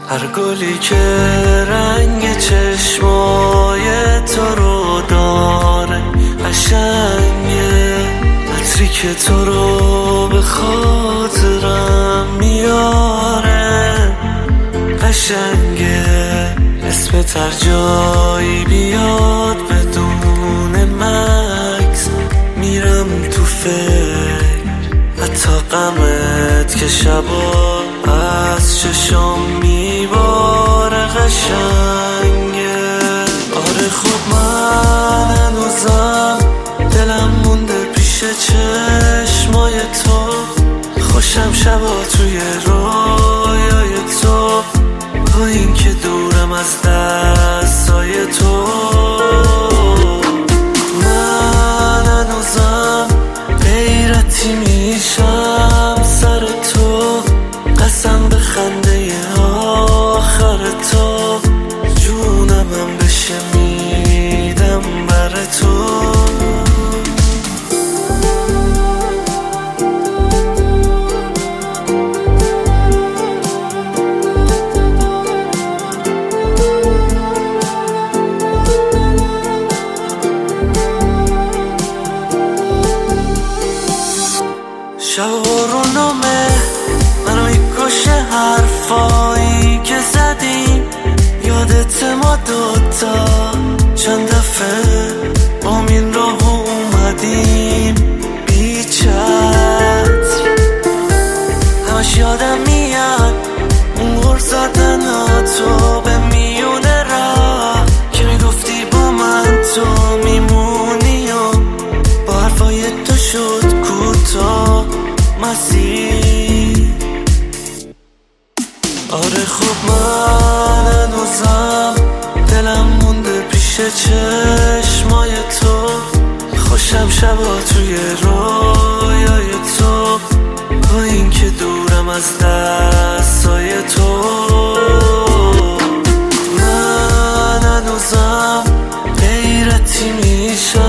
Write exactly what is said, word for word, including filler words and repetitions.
هر گلی که رنگ چشمای تو رو داره قشنگه، عطری که تو رو به خاطرم میاره قشنگه. اسمت هر جایی بیاد بدون مکس میرم تو فکر، حتی غمت که شبا از چشم میباره قشنگه. آره خب من هنوزم دلم مونده پیش چشمای تو، خوشم شبا توی رویای تو، با این که دورم از دستای تو. من هنوزم غیرتی میشم سر تو، قسم به خنده آخر تو، جونمم بشه میدم بر تو. شب برونامه منو میکشه حرفایی که زدیم، یادت ما دوتا چند دفعه با این راه اومدیم بی چتر. همش یادم میاد اون غر زدن تو به میونه راه که میگفتی با من تو میمونی و با حرفای تو شد کوتاه مسیر. آره خب من هنوزم دلم مونده پیش چشمای تو، خوشم شبا توی رویای تو، با این که دورم از دستای تو. من هنوزم غیرتی میشم